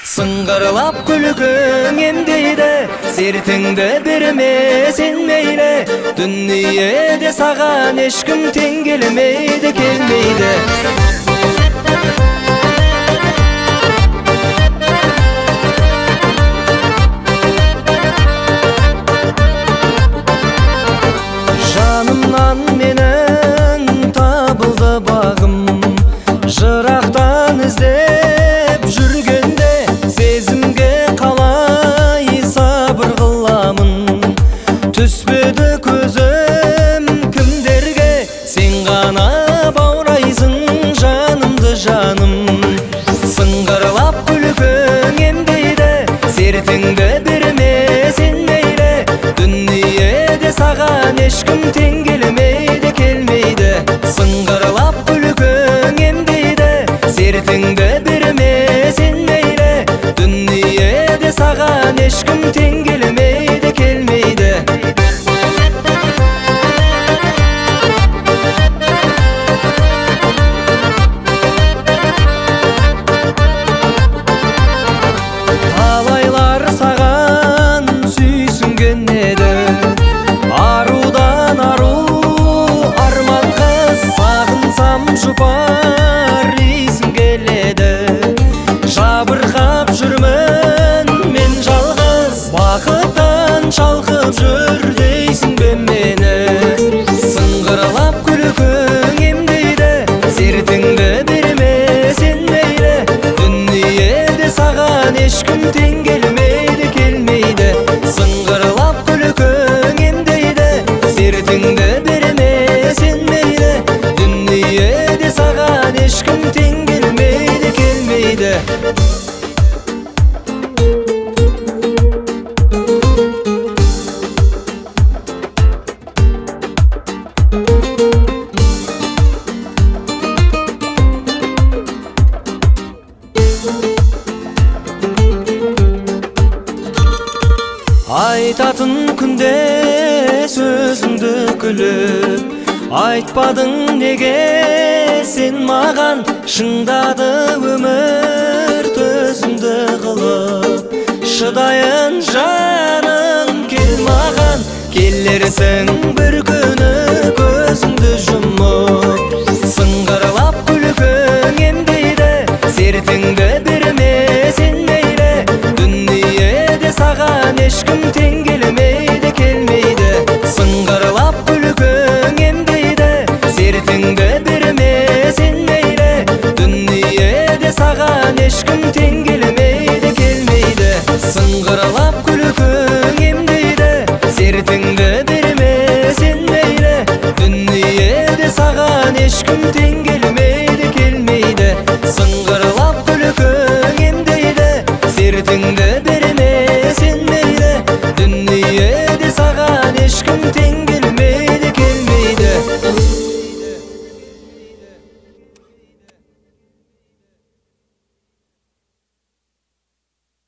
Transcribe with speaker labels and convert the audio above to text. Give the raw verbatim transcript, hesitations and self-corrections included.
Speaker 1: Сыңғырлап күлкің емдейді, сертіңді берме сен мейлі. Дүниеде саған ешкім тең келмейді, келмейді. Жанымнан менің табылды бағым, жырақтан іздеп жүргенде сезімге қалай сабыр қыламын. Түспеді көзім кімдерге, сен ғана баурайсың жанымды жаным. Сыңғырлап күлкің емдейді, сертіңді берме сен мейлі. Дүниеде саған ешкім тең келмейді, келмейді. Сыңғырлап күлкің емдейді, сертіңді берме сен мейлі. Дүниеде саған ешкім тең келмейді, келмейді. Талайлар саған сүйсінген еді, арудан ару арман қыз. Сағынсам жұпар исің келеді, жабырқап жүрмін мен жалғыз. Бақыттан шалқып жүр дейсің бе мені. Сыңғырлап күлкің емдейді, сертіңді берме сен мейлі. Дүниеде саған ешкім тең келмейді, келмейді. Сыңғырлап күлкің емдейді, сертіңді берме сен мейлі. Дүниеде саған ешкім тең келмейді, келмейді. Айтатын күнде сөзіңді күліп, айтпадың неге сен маған. Шыңдады өмір төзімді қылып, шыдайын жаным кел маған. Келерсің бір күні көзіңді жұмып, сыңғырлап күлкің емдейді, сертіңді берме сен мейлі. Дүниеде саған ешкім тең келмейді, келмейді. Сыңғырлап күлкің емдейді, сертіңді берме сен мейлі. Дүниеде саған ешкім тең келмейді, келмейді. Сыңғырлап күлкің емдейді, сертіңді берме сен мейлі. Дүниеде саған ешкім тең